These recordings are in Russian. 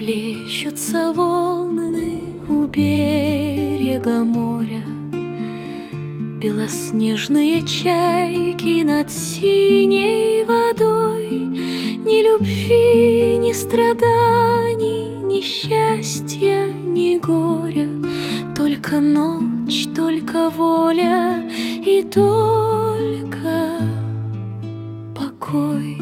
Плещутся волны у берега моря, белоснежные чайки над синей водой. Ни любви, ни страданий, ни счастья, ни горя, только ночь, только воля и только покой.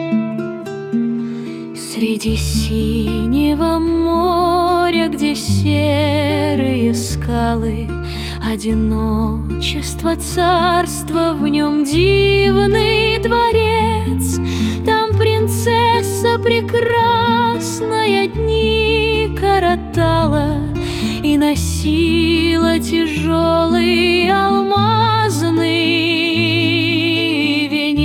Среди синего моря, где серые скалы, одиночество, царство, в нем дивный дворец. Там принцесса прекрасная дни коротала и носила тяжелый алмазный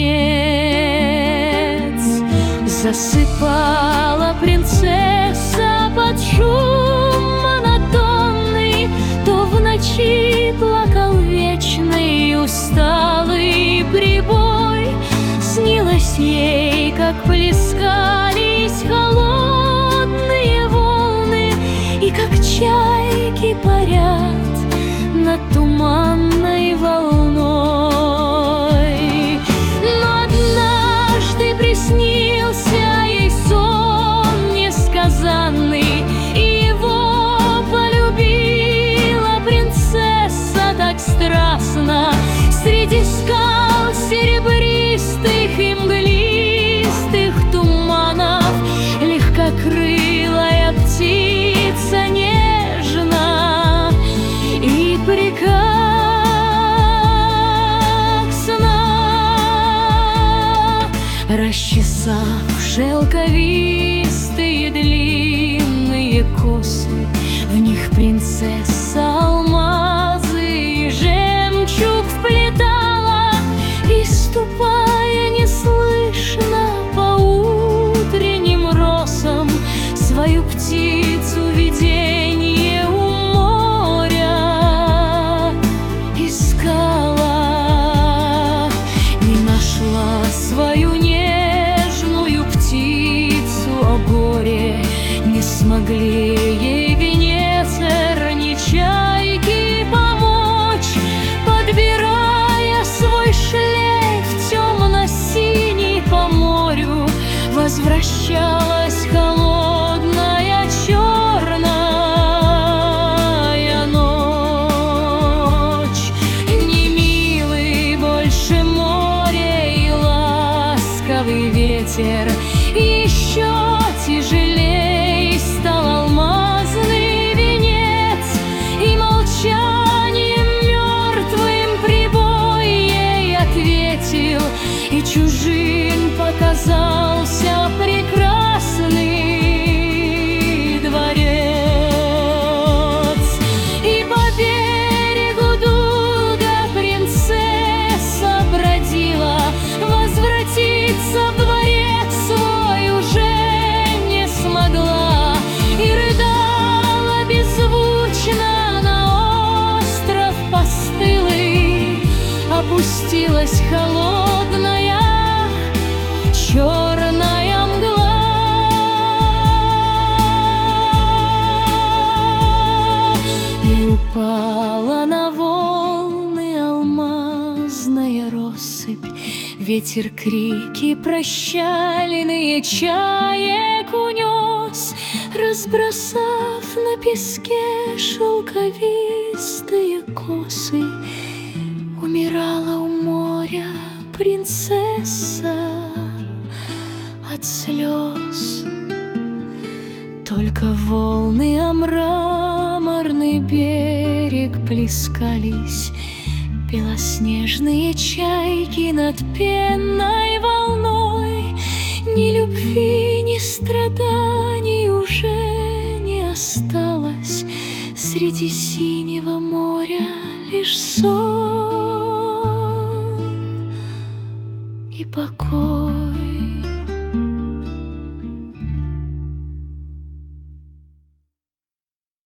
венец. Засыпала принцесса под шум монотонный, то в ночи плакал вечный усталый прибой. Снилось ей, как плескались холодные волны, и как чайки парят над туманной волной. Но однажды приснился ей сон несказанный, и его полюбила принцесса так страстно. Среди скал серебристых и мглистых туманов легкокрылая птица нежна и прекрасна. Расчесав шелковистые длинные косы, в них принцесса алмазы и жемчуг вплетала, и, ступая неслышно по утренним росам, свою птицу виденье у моря искала. Не нашла свою нежную птицу, о горе, не смогли ей Венецер ни чайки помочь. Подбирая свой шлейф темно-синий по морю, возвращалась холодная черная ночь. Не милый больше море и ласковый ветер, еще тяжелей стал алмазный венец, и молчанием мертвым прибой ей ответил, и чужим показался прекрасный дворец. И по берегу долго принцесса бродила, возвратиться в дворец свой уже не смогла, и рыдала беззвучно на остров постылый. Опустилась холодная черная мгла, и упала на волны алмазная россыпь. Ветер крики прощальные чаек унес, разбросав на песке шелковистые косы. Умирала у моря принцесса от слез. Только волны о мраморный берег плескались, белоснежные чайки над пенной волной. Ни любви, ни страданий уже не осталось, среди синего моря лишь сон и покой.